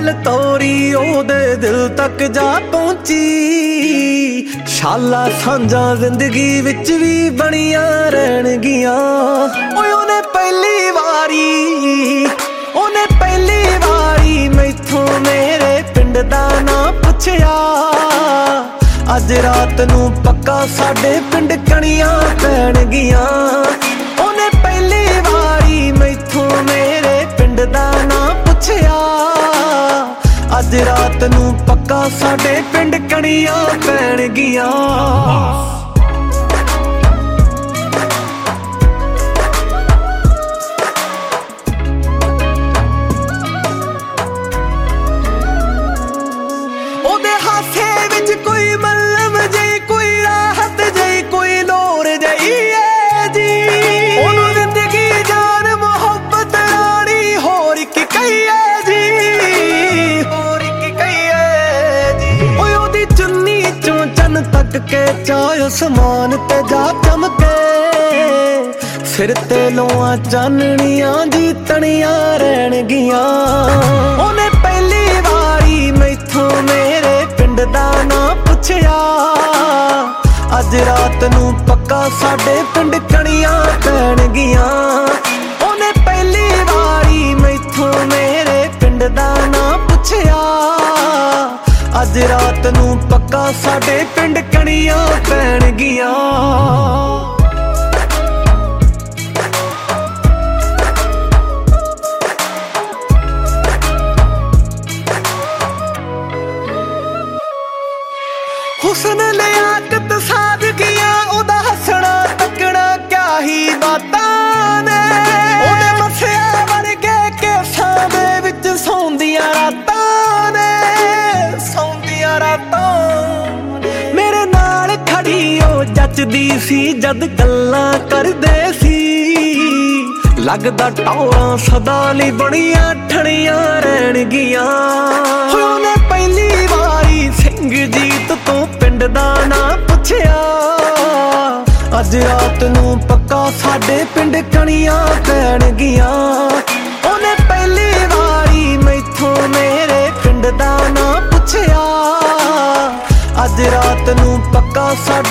गल तोरी ओदे दिल तक जा पहुंची। शाला सांझा जिंदगी विच भी बनियां रहणगियां। ओने पहली वारी मैथों मेरे पिंड दा ना पुछया। अज रात नूं पक्का साडे पिंड कणियां पैणगियां। ओने पहली वारी मैथों मेरे पिंड दा ना पुछया। अज रात नूं पक्का साडे पिंड कणियां पैणगियां। ओदे हासे विच कोई मल्लम जई, कोई राहत जई, कोई लोर जई है जी। ओनू जिंदगी जान मोहब्बत रानी होर की कहिए जी, होर की कहिए जी। ओए ओदी चुन्नी चों चन तक के चाय आसमान ते जा चमके। सिर ते लोआ चाननियां जी तणियां रहणगियां। ओने पहली वारी मैथों मेरे पिंड दा ना पुछया। अज रात नूं पक्का साडे पिंड कणियां पैणगियां। ओने पहली वारी मैथों मेरे पिंड दा ना पुछया। अज रात नूं पक्का साडे पिंड कणियां पैणगियां। हुस्न लियाकत सादगियां, ओदा हसना तकना क्या ही बातां ने। ओदे मसिया वर्गे केसां दे विच सौंदियां रातां ने, सौंदियां रातां। मेरे नाल खड़ी ओ जचदी सी जद गल्लां करदे सी। लगदा टौरां सदा लई बणियां ठणियां रहणगियां। ओने पहली वारी सिंह जीत तो पिंड दा ना पुछया। अज रात नूं पक्का साडे पिंड कणियां पैणगियां। ओने पहली वारी मैथों मेरे पिंड दा ना पुछया। अज रात नूं पक्का साडे